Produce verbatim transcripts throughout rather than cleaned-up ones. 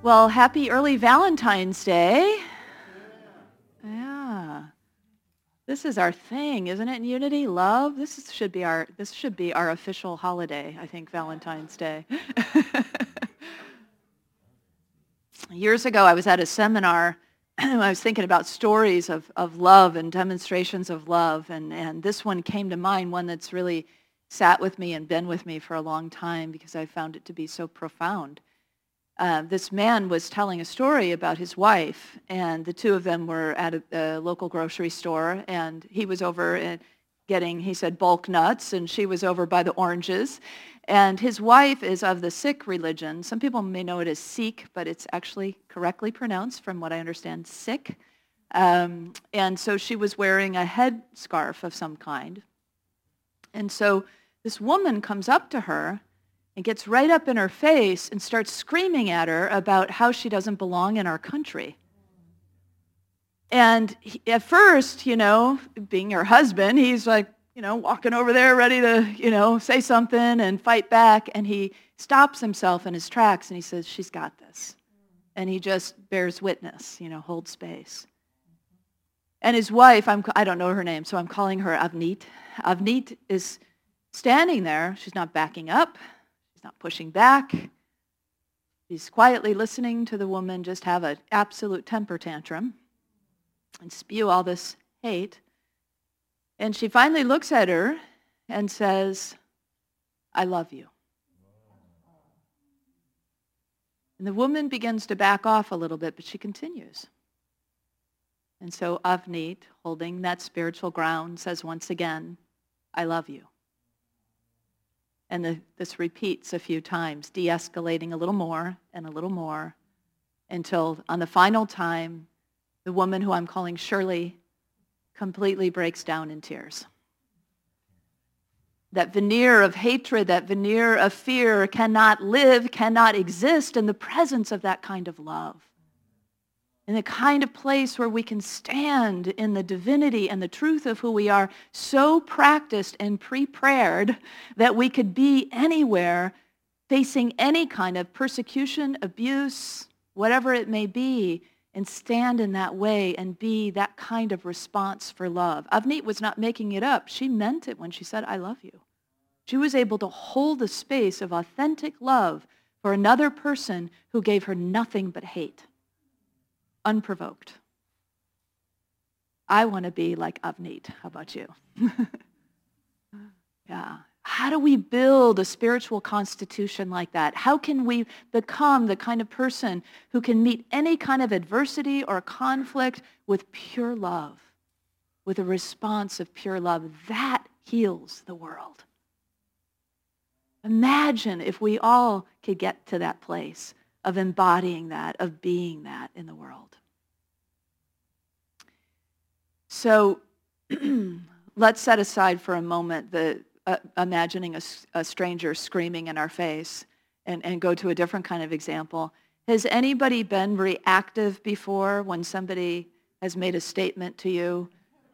Well, happy early Valentine's Day. Yeah. This is our thing, isn't it, in Unity? Love? This is, should be our this should be our official holiday, I think, Valentine's Day. Years ago, I was at a seminar. I was thinking about stories of, of love and demonstrations of love, and, and this one came to mind, one that's really sat with me and been with me for a long time because I found it to be so profound. Uh, this man was telling a story about his wife, and the two of them were at a, a local grocery store, and he was over at getting, he said, bulk nuts, and she was over by the oranges. And his wife is of the Sikh religion. Some people may know it as Sikh, but it's actually correctly pronounced, from what I understand, Sikh. Um, and so she was wearing a headscarf of some kind. And so this woman comes up to her and gets right up in her face and starts screaming at her about how she doesn't belong in our country. And he, at first, you know, being her husband, he's like, you know, walking over there ready to, you know, say something and fight back. And he stops himself in his tracks and he says, she's got this. And he just bears witness, you know, holds space. And his wife, I'm, I don't know her name, so I'm calling her Avneet. Avneet is standing there. She's not backing up. Not pushing back. He's quietly listening to the woman just have an absolute temper tantrum and spew all this hate. And she finally looks at her and says, I love you. And the woman begins to back off a little bit, but she continues. And so Avneet, holding that spiritual ground, says once again, I love you. And the, this repeats a few times, de-escalating a little more and a little more, until on the final time, the woman who I'm calling Shirley completely breaks down in tears. That veneer of hatred, that veneer of fear cannot live, cannot exist in the presence of that kind of love. In the kind of place where we can stand in the divinity and the truth of who we are, so practiced and prepared that we could be anywhere facing any kind of persecution, abuse, whatever it may be, and stand in that way and be that kind of response for love. Avneet was not making it up. She meant it when she said, I love you. She was able to hold the space of authentic love for another person who gave her nothing but hate. Unprovoked. I want to be like Avneet. How about you? Yeah. How do we build a spiritual constitution like that? How can we become the kind of person who can meet any kind of adversity or conflict with pure love, with a response of pure love? That heals the world. Imagine if we all could get to that place of embodying that, of being that in the world. So let's set aside for a moment the uh, imagining a, a stranger screaming in our face and, and go to a different kind of example. Has anybody been reactive before when somebody has made a statement to you?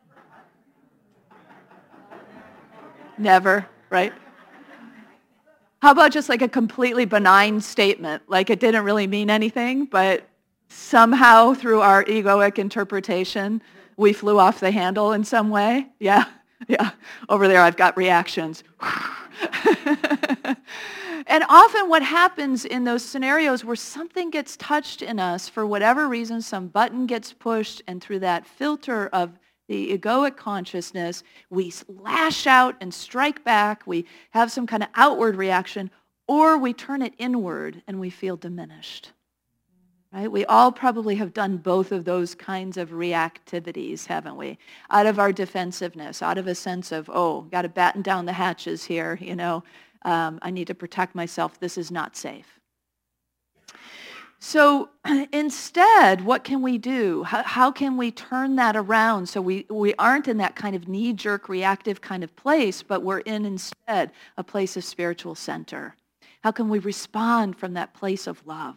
Never, right? How about just like a completely benign statement, like it didn't really mean anything, but somehow through our egoic interpretation, we flew off the handle in some way? Yeah, yeah. Over there, I've got reactions. And often what happens in those scenarios where something gets touched in us for whatever reason, some button gets pushed, and through that filter of the egoic consciousness, we lash out and strike back, we have some kind of outward reaction, or we turn it inward and we feel diminished. Right? We all probably have done both of those kinds of reactivities, haven't we? Out of our defensiveness, out of a sense of, oh, got to batten down the hatches here, you know, um, I need to protect myself, this is not safe. So instead, what can we do? How, how can we turn that around so we, we aren't in that kind of knee-jerk reactive kind of place, but we're in instead a place of spiritual center? How can we respond from that place of love?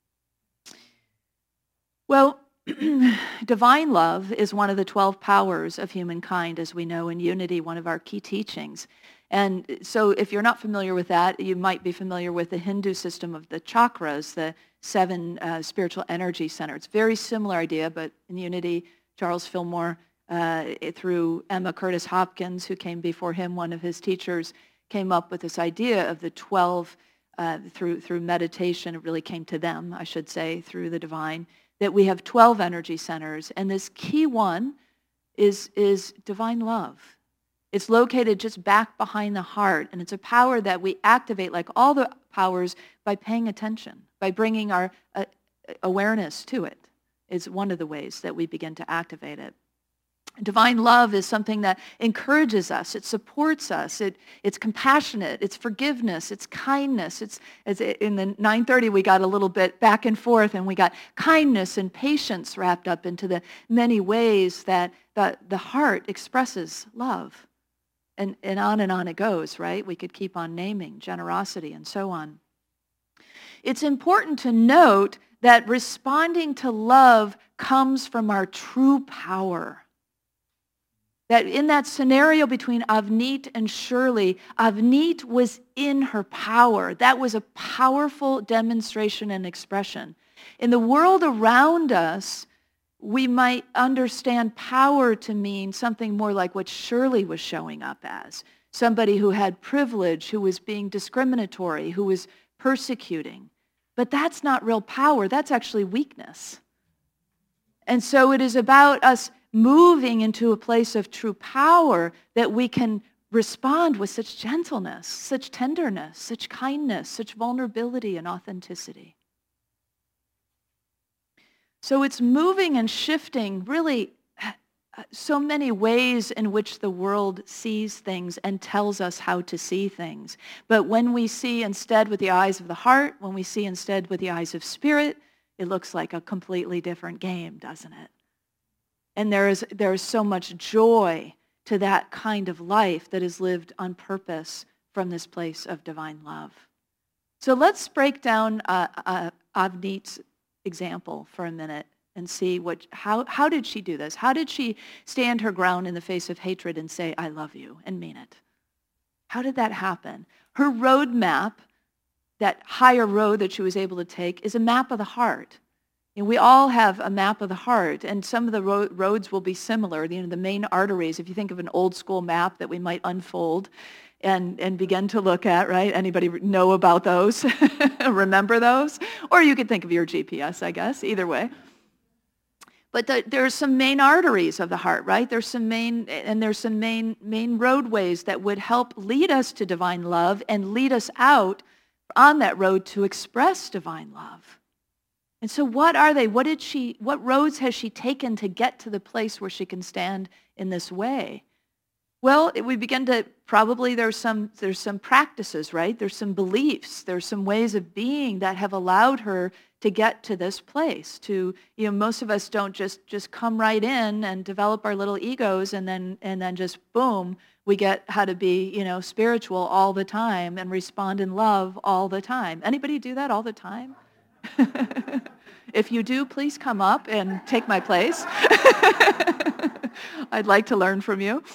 Well, divine love is one of the twelve powers of humankind, as we know in Unity, one of our key teachings. And so if you're not familiar with that, you might be familiar with the Hindu system of the chakras, the seven uh, spiritual energy centers. Very similar idea, but in Unity, Charles Fillmore, uh, through Emma Curtis Hopkins, who came before him, one of his teachers, came up with this idea of the twelve, uh, through, through meditation. It really came to them, I should say, through the divine, that we have twelve energy centers. And this key one is, is divine love. It's located just back behind the heart, and it's a power that we activate, like all the powers, by paying attention, by bringing our uh, awareness to it. Is one of the ways that we begin to activate it. Divine love is something that encourages us. It supports us. It, it's compassionate. It's forgiveness. It's kindness. It's, as in the nine thirty, we got a little bit back and forth, and we got kindness and patience wrapped up into the many ways that the, the heart expresses love. And, and on and on it goes, right? We could keep on naming generosity and so on. It's important to note that responding to love comes from our true power. That in that scenario between Avneet and Shirley, Avneet was in her power. That was a powerful demonstration and expression. In the world around us, we might understand power to mean something more like what Shirley was showing up as. Somebody who had privilege, who was being discriminatory, who was persecuting. But that's not real power. That's actually weakness. And so it is about us moving into a place of true power that we can respond with such gentleness, such tenderness, such kindness, such vulnerability and authenticity. So it's moving and shifting really so many ways in which the world sees things and tells us how to see things. But when we see instead with the eyes of the heart, when we see instead with the eyes of spirit, it looks like a completely different game, doesn't it? And there is, there is so much joy to that kind of life that is lived on purpose from this place of divine love. So let's break down uh, uh, Avneet's example for a minute and see what how how did she do this? How did she stand her ground in the face of hatred and say, I love you, and mean it? How did that happen? Her roadmap, that higher road that she was able to take, is a map of the heart. And we all have a map of the heart, and some of the ro- roads will be similar. You know, the main arteries, if you think of an old school map that we might unfold and, and begin to look at, right? Anybody know about those? Remember those? Or you could think of your G P S, I guess, either way. But the, there's some main arteries of the heart, right? There's some main, and there's some main, main roadways that would help lead us to divine love and lead us out on that road to express divine love. And so what are they? What did she, what roads has she taken to get to the place where she can stand in this way? Well, it, we begin to, probably there's some, there's some practices, right? There's some beliefs, there's some ways of being that have allowed her to get to this place. To, you know, most of us don't just, just come right in and develop our little egos and then, and then just boom, we get how to be, you know, spiritual all the time and respond in love all the time. Anybody do that all the time? If you do, please come up and take my place. I'd like to learn from you.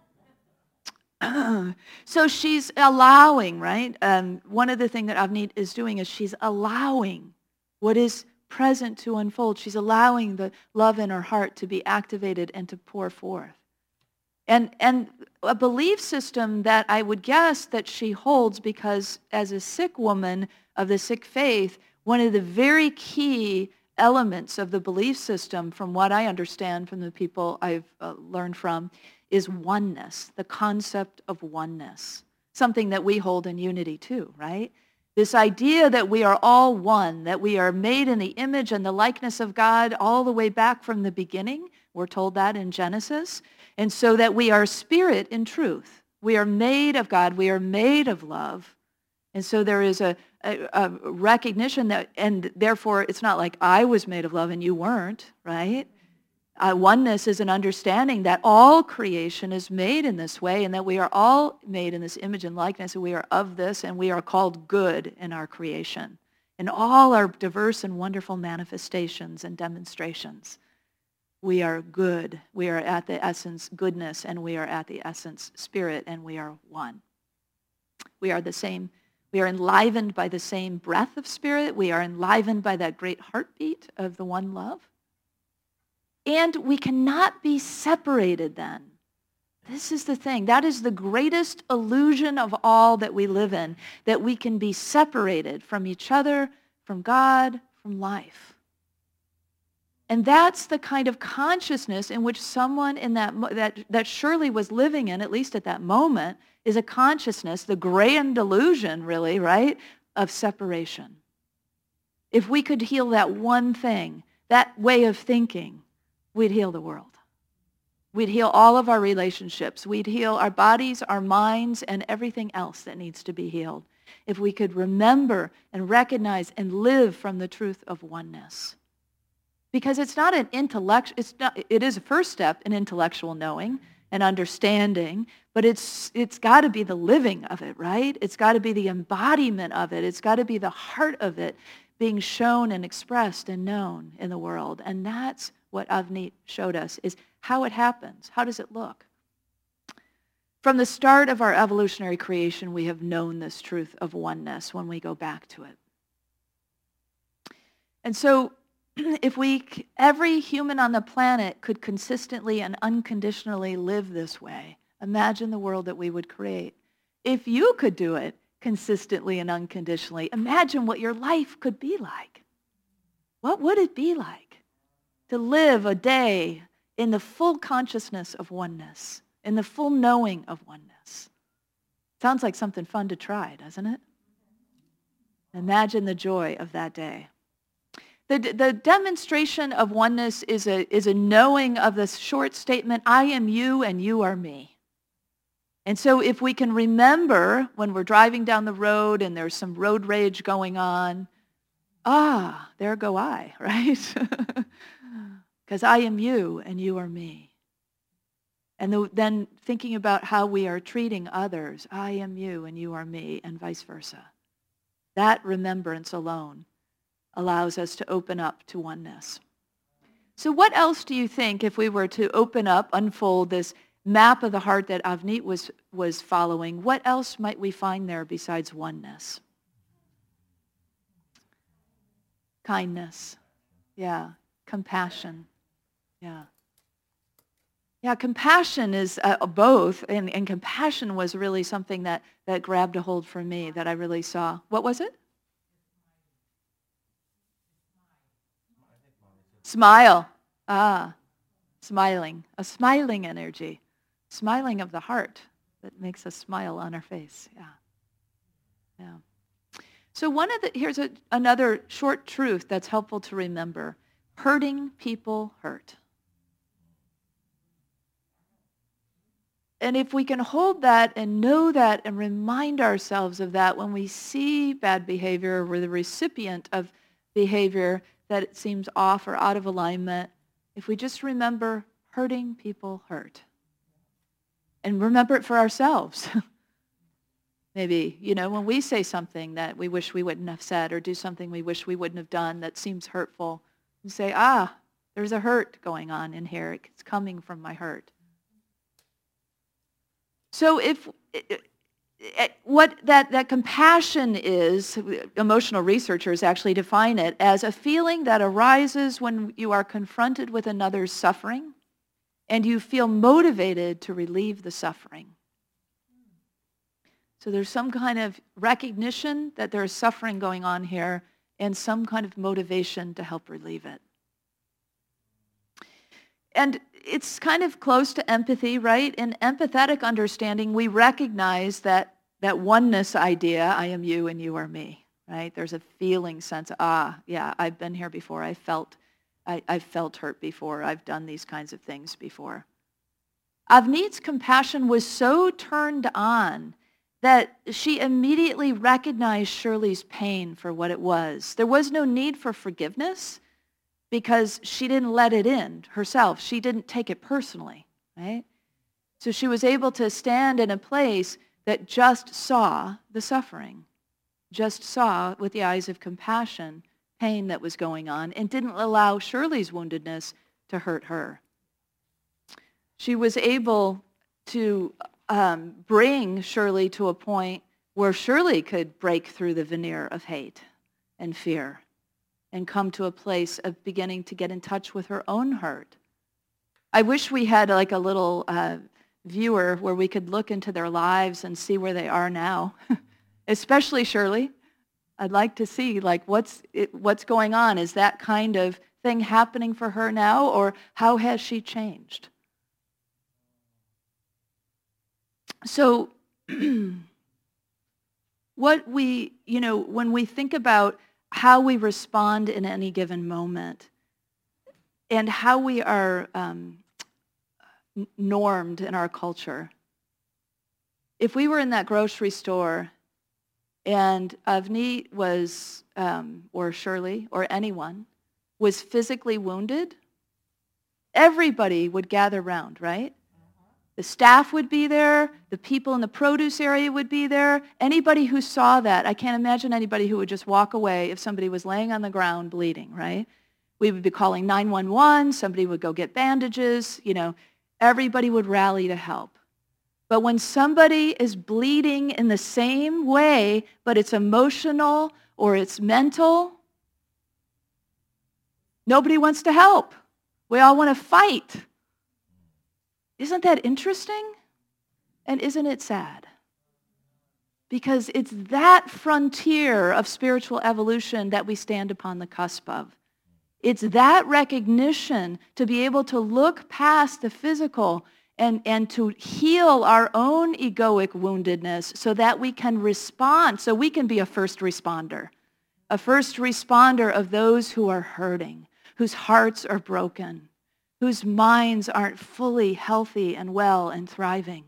So she's allowing, right? Um, one of the things that Avneet is doing is she's allowing what is present to unfold. She's allowing the love in her heart to be activated and to pour forth. And, and a belief system that I would guess that she holds, because as a sick woman of the sick faith, one of the very key elements of the belief system, from what I understand from the people I've uh, learned from, is oneness, the concept of oneness, something that we hold in Unity too, right? This idea that we are all one, that we are made in the image and the likeness of God all the way back from the beginning. We're told that in Genesis. And so that we are spirit in truth. We are made of God. We are made of love. And so there is a, a, a recognition that, and therefore it's not like I was made of love and you weren't, right? Uh, oneness is an understanding that all creation is made in this way, and that we are all made in this image and likeness, and we are of this, and we are called good in our creation. In all our diverse and wonderful manifestations and demonstrations, we are good. We are at the essence goodness, and we are at the essence spirit, and we are one. We are the same. We are enlivened by the same breath of spirit. We are enlivened by that great heartbeat of the one love. And we cannot be separated then. This is the thing. That is the greatest illusion of all that we live in, that we can be separated from each other, from God, from life. And that's the kind of consciousness in which someone in that, that, that Shirley was living in, at least at that moment, is a consciousness, the grand illusion, really, right, of separation. If we could heal that one thing, that way of thinking, we'd heal the world. We'd heal all of our relationships. We'd heal our bodies, our minds, and everything else that needs to be healed. If we could remember and recognize and live from the truth of oneness. Because it's not an intellect, it's not, it is a first step in intellectual knowing and understanding, but it's it's got to be the living of it, right? It's got to be the embodiment of it. It's got to be the heart of it being shown and expressed and known in the world. And that's what Avneet showed us, is how it happens. How does it look? From the start of our evolutionary creation, we have known this truth of oneness when we go back to it. And so if we, every human on the planet could consistently and unconditionally live this way, imagine the world that we would create. If you could do it consistently and unconditionally, imagine what your life could be like. What would it be like to live a day in the full consciousness of oneness, in the full knowing of oneness? Sounds like something fun to try, doesn't it? Imagine the joy of that day. The, the demonstration of oneness is a, is a knowing of this short statement, I am you and you are me. And so if we can remember when we're driving down the road and there's some road rage going on, ah, there go I, right? Because I am you and you are me. And the, then thinking about how we are treating others, I am you and you are me, and vice versa. That remembrance alone allows us to open up to oneness. So what else do you think, if we were to open up, unfold this map of the heart that Avneet was, was following, what else might we find there besides oneness? Kindness. Yeah. Compassion. Yeah. Yeah, compassion is uh, both, and, and compassion was really something that, that grabbed a hold for me, that I really saw. What was it? Smile. Ah, smiling. A smiling energy. Smiling of the heart that makes us smile on our face. Yeah. Yeah. So one of the, here's a, another short truth that's helpful to remember. Hurting people hurt. And if we can hold that and know that and remind ourselves of that when we see bad behavior or we're the recipient of behavior that it seems off or out of alignment, if we just remember hurting people hurt. And remember it for ourselves. Maybe, you know, when we say something that we wish we wouldn't have said or do something we wish we wouldn't have done that seems hurtful, we say, ah, there's a hurt going on in here. It's coming from my hurt. So if what that, that compassion is, emotional researchers actually define it as a feeling that arises when you are confronted with another's suffering and you feel motivated to relieve the suffering. So there's some kind of recognition that there is suffering going on here and some kind of motivation to help relieve it. And it's kind of close to empathy, right? In empathetic understanding, we recognize that that oneness idea, I am you and you are me, right? There's a feeling sense, ah, yeah, I've been here before. I felt, I, I've felt hurt before. I've done these kinds of things before. Avneet's compassion was so turned on that she immediately recognized Shirley's pain for what it was. There was no need for forgiveness because she didn't let it in herself. She didn't take it personally, right? So she was able to stand in a place that just saw the suffering, just saw with the eyes of compassion pain that was going on and didn't allow Shirley's woundedness to hurt her. She was able to um, bring Shirley to a point where Shirley could break through the veneer of hate and fear and come to a place of beginning to get in touch with her own hurt. I wish we had like a little uh, viewer where we could look into their lives and see where they are now, especially Shirley. I'd like to see like what's it, what's going on. Is that kind of thing happening for her now, or how has she changed? So what we, you know, when we think about how we respond in any given moment and how we are um, normed in our culture, if we were in that grocery store and Avni was, um, or Shirley, or anyone, was physically wounded, everybody would gather round, right? The staff would be there. The people in the produce area would be there. Anybody who saw that, I can't imagine anybody who would just walk away if somebody was laying on the ground bleeding, right? We would be calling nine one one. Somebody would go get bandages. You know, everybody would rally to help. But when somebody is bleeding in the same way, but it's emotional or it's mental, nobody wants to help. We all want to fight. Isn't that interesting? And isn't it sad? Because it's that frontier of spiritual evolution that we stand upon the cusp of. It's that recognition to be able to look past the physical and, and to heal our own egoic woundedness so that we can respond, so we can be a first responder, a first responder of those who are hurting, whose hearts are broken, whose minds aren't fully healthy and well and thriving.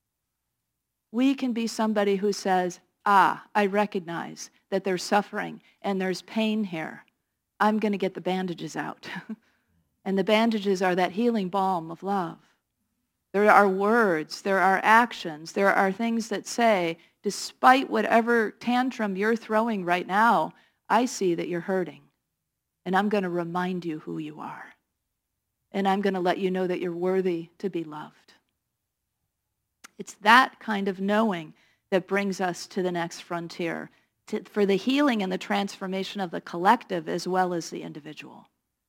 We can be somebody who says, ah, I recognize that there's suffering and there's pain here. I'm going to get the bandages out. And the bandages are that healing balm of love. There are words, there are actions, there are things that say, despite whatever tantrum you're throwing right now, I see that you're hurting. And I'm going to remind you who you are. And I'm going to let you know that you're worthy to be loved. It's that kind of knowing that brings us to the next frontier, to, for the healing and the transformation of the collective as well as the individual.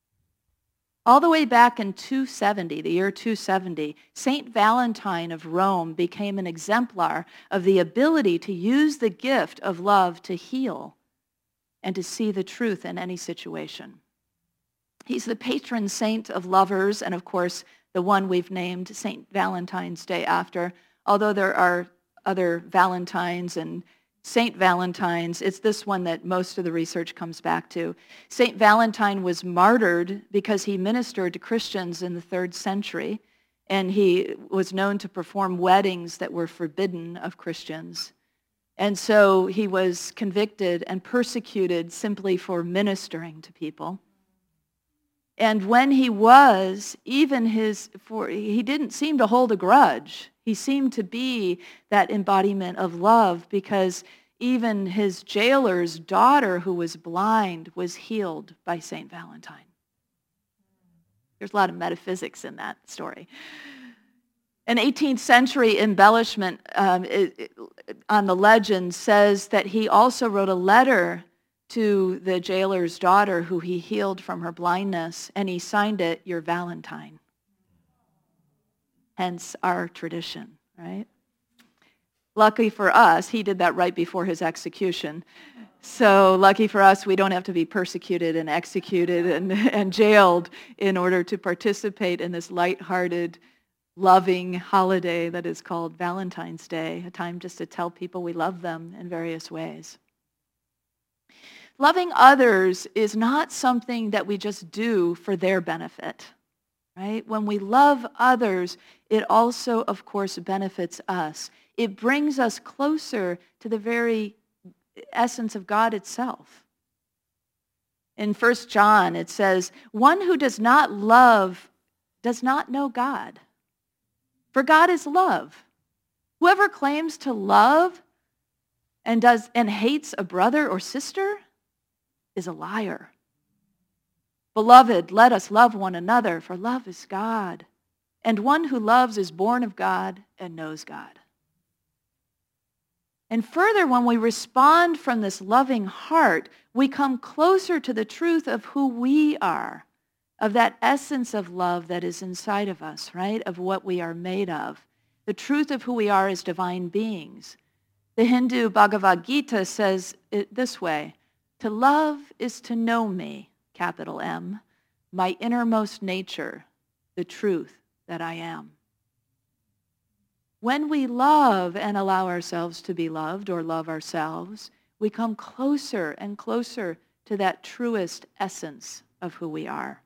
All the way back in two seventy, the year two seventy, Saint Valentine of Rome became an exemplar of the ability to use the gift of love to heal and to see the truth in any situation. He's the patron saint of lovers, and of course, the one we've named Saint Valentine's Day after. Although there are other Valentines and Saint Valentine's, it's this one that most of the research comes back to. Saint Valentine was martyred because he ministered to Christians in the third century, and he was known to perform weddings that were forbidden of Christians. And so he was convicted and persecuted simply for ministering to people. And when he was, even his, for, he didn't seem to hold a grudge. He seemed to be that embodiment of love because even his jailer's daughter who was blind was healed by Saint Valentine. There's a lot of metaphysics in that story. An eighteenth century embellishment um, it, it, on the legend says that he also wrote a letter to the jailer's daughter who he healed from her blindness, and he signed it, "Your Valentine." Hence our tradition, right? Lucky for us, he did that right before his execution. So lucky for us, we don't have to be persecuted and executed and, and jailed in order to participate in this lighthearted, loving holiday that is called Valentine's Day, a time just to tell people we love them in various ways. Loving others is not something that we just do for their benefit, right? When we love others, it also, of course, benefits us. It brings us closer to the very essence of God itself. In First John, it says, "One who does not love does not know God, for God is love. Whoever claims to love and does and hates a brother or sister is a liar. Beloved, let us love one another, for love is God. And one who loves is born of God and knows God." And further, when we respond from this loving heart, we come closer to the truth of who we are, of that essence of love that is inside of us, right? Of what we are made of. The truth of who we are as divine beings. The Hindu Bhagavad Gita says it this way, to love is to know me, capital M, my innermost nature, the truth that I am. When we love and allow ourselves to be loved or love ourselves, we come closer and closer to that truest essence of who we are.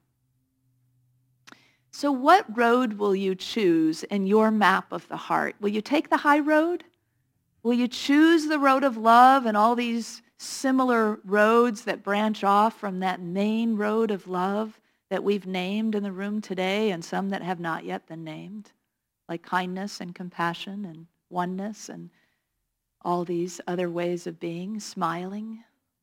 So what road will you choose in your map of the heart? Will you take the high road? Will you choose the road of love and all these similar roads that branch off from that main road of love that we've named in the room today and some that have not yet been named, like kindness and compassion and oneness and all these other ways of being, smiling?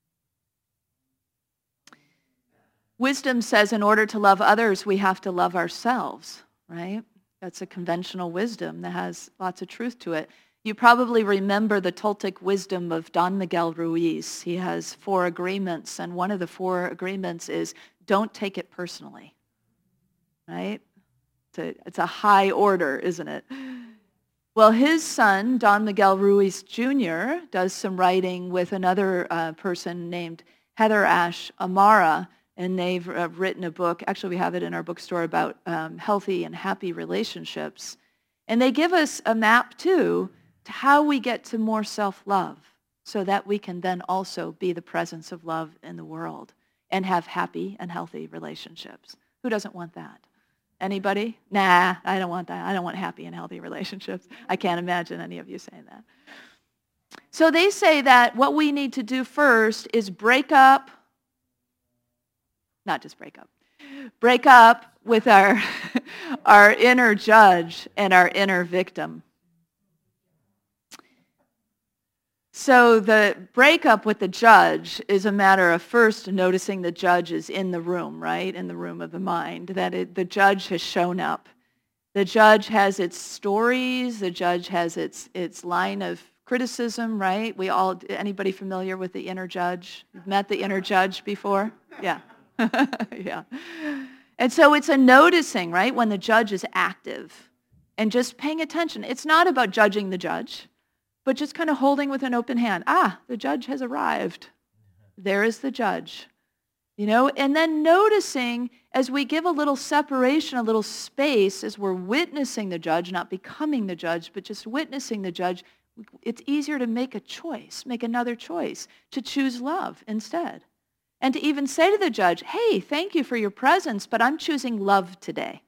Wisdom says in order to love others, we have to love ourselves, right? That's a conventional wisdom that has lots of truth to it. You probably remember the Toltec wisdom of Don Miguel Ruiz. He has four agreements, and one of the four agreements is don't take it personally, right? It's a, it's a high order, isn't it? Well, his son, Don Miguel Ruiz Junior, does some writing with another uh, person named Heather Ash Amara, and they've uh, written a book. Actually, we have it in our bookstore about um, healthy and happy relationships. And they give us a map, too, to how we get to more self-love so that we can then also be the presence of love in the world and have happy and healthy relationships. Who doesn't want that? Anybody? Nah, I don't want that. I don't want happy and healthy relationships. I can't imagine any of you saying that. So they say that what we need to do first is break up, not just break up, break up with our, our inner judge and our inner victim. So the breakup with the judge is a matter of first noticing the judge is in the room, right? In the room of the mind, that it, the judge has shown up. The judge has its stories. The judge has its its line of criticism, right? We all, anybody familiar with the inner judge? You've met the inner judge before? Yeah. Yeah. And so it's a noticing, right, when the judge is active and just paying attention. It's not about judging the judge, but just kind of holding with an open hand. Ah, the judge has arrived. There is the judge. You know, and then noticing as we give a little separation, a little space, as we're witnessing the judge, not becoming the judge, but just witnessing the judge, it's easier to make a choice, make another choice, to choose love instead. And to even say to the judge, hey, thank you for your presence, but I'm choosing love today.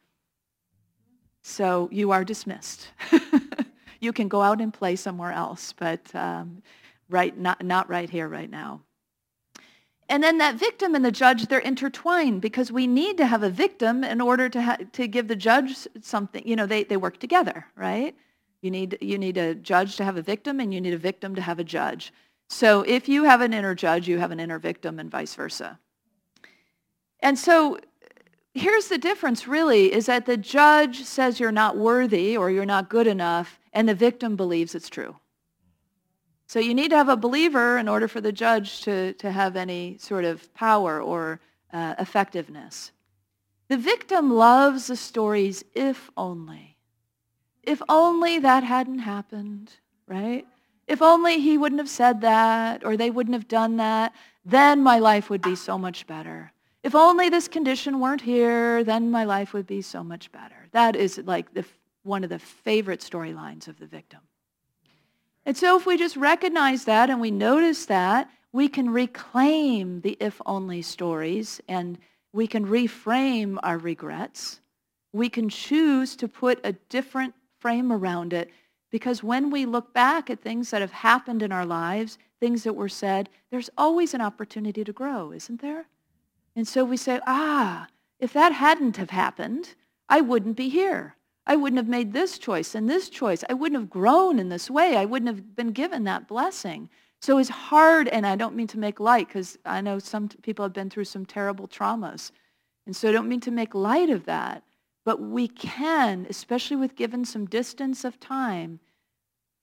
So you are dismissed. You can go out and play somewhere else, but um, right, not, not right here, right now. And then that victim and the judge, they're intertwined because we need to have a victim in order to ha- to give the judge something. You know, they, they work together, right? You need, you need a judge to have a victim, and you need a victim to have a judge. So if you have an inner judge, you have an inner victim, and vice versa. And so here's the difference, really, is that the judge says you're not worthy or you're not good enough, and the victim believes it's true. So you need to have a believer in order for the judge to, to have any sort of power or uh, effectiveness. The victim loves the stories, if only. If only that hadn't happened, right? If only he wouldn't have said that or they wouldn't have done that, then my life would be so much better. If only this condition weren't here, then my life would be so much better. That is like the, one of the favorite storylines of the victim. And so if we just recognize that and we notice that, we can reclaim the if-only stories and we can reframe our regrets. We can choose to put a different frame around it, because when we look back at things that have happened in our lives, things that were said, there's always an opportunity to grow, isn't there? And so we say, ah, if that hadn't have happened, I wouldn't be here. I wouldn't have made this choice and this choice. I wouldn't have grown in this way. I wouldn't have been given that blessing. So it's hard, and I don't mean to make light, because I know some people have been through some terrible traumas. And so I don't mean to make light of that. But we can, especially with given some distance of time,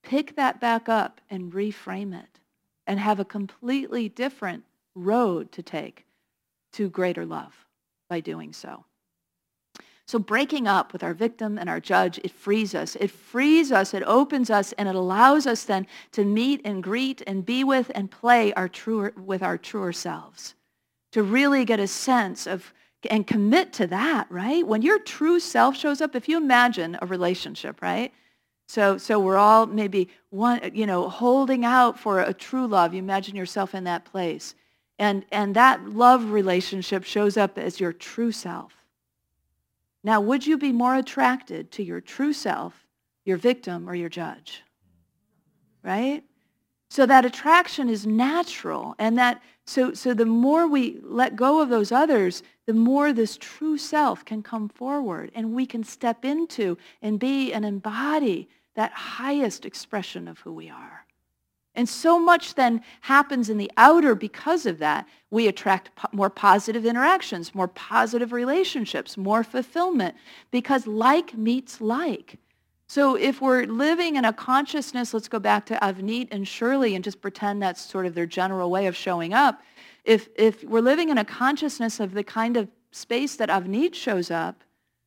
pick that back up and reframe it and have a completely different road to take to greater love by doing so. So breaking up with our victim and our judge, it frees us. It frees us, it opens us, and it allows us then to meet and greet and be with and play our truer, with our truer selves. To really get a sense of and commit to that, right? When your true self shows up, if you imagine a relationship, right? So so we're all maybe one, you know, holding out for a true love. You imagine yourself in that place. And and that love relationship shows up as your true self. Now, would you be more attracted to your true self, your victim, or your judge? Right? So that attraction is natural. And that so so the more we let go of those others, the more this true self can come forward and we can step into and be and embody that highest expression of who we are. And so much then happens in the outer because of that. We attract po- more positive interactions, more positive relationships, more fulfillment, because like meets like. So if we're living in a consciousness, let's go back to Avneet and Shirley and just pretend that's sort of their general way of showing up. If, if we're living in a consciousness of the kind of space that Avneet shows up,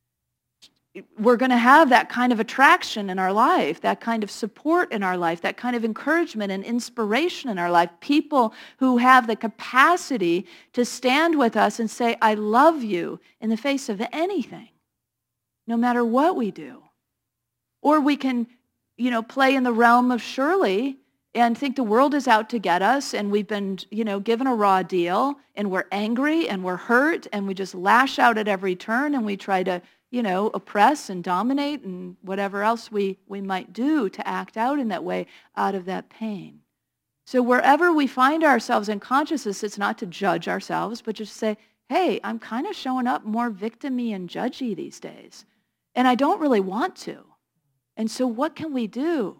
we're going to have that kind of attraction in our life, that kind of support in our life, that kind of encouragement and inspiration in our life. People who have the capacity to stand with us and say, I love you in the face of anything, no matter what we do. Or we can, you know, play in the realm of Shirley and think the world is out to get us and we've been, you know, given a raw deal and we're angry and we're hurt and we just lash out at every turn and we try to, you know, oppress and dominate and whatever else we, we might do to act out in that way out of that pain. So wherever we find ourselves in consciousness, it's not to judge ourselves, but just say, hey, I'm kind of showing up more victim-y and judgy these days. And I don't really want to. And so what can we do?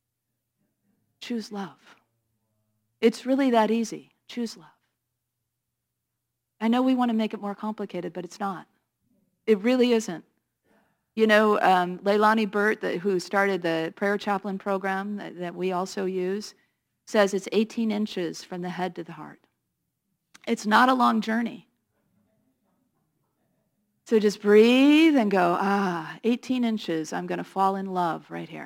Choose love. It's really that easy. Choose love. I know we want to make it more complicated, but it's not. It really isn't. You know, um, Leilani Burt, the, who started the Prayer Chaplain program that, that we also use, says it's eighteen inches from the head to the heart. It's not a long journey. So just breathe and go, ah, eighteen inches, I'm going to fall in love right here.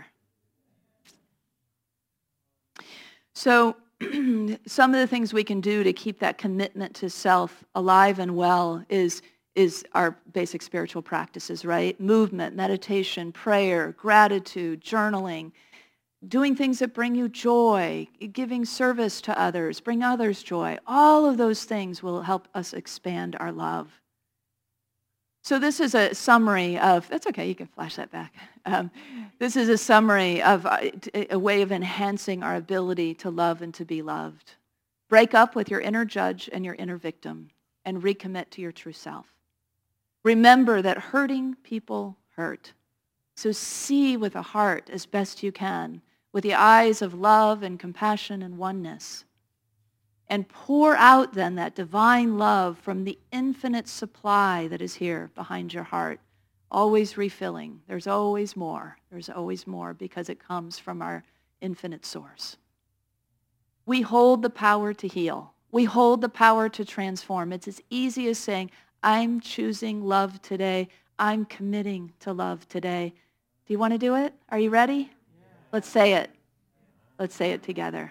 So some of the things we can do to keep that commitment to self alive and well is is our basic spiritual practices, right? Movement, meditation, prayer, gratitude, journaling, doing things that bring you joy, giving service to others, bring others joy. All of those things will help us expand our love. So this is a summary of, that's okay, you can flash that back. Um, this is a summary of a, a way of enhancing our ability to love and to be loved. Break up with your inner judge and your inner victim and recommit to your true self. Remember that hurting people hurt. So see with a heart as best you can, with the eyes of love and compassion and oneness. And pour out then that divine love from the infinite supply that is here behind your heart, always refilling. There's always more. There's always more because it comes from our infinite source. We hold the power to heal. We hold the power to transform. It's as easy as saying, I'm choosing love today. I'm committing to love today. Do you want to do it? Are you ready? Yeah. Let's say it. Let's say it together.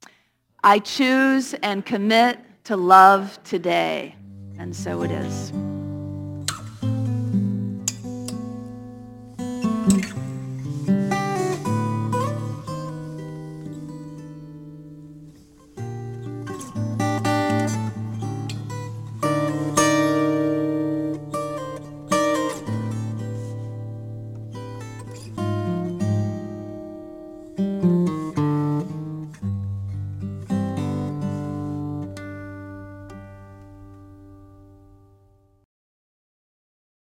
I choose and commit to love today. And so it is.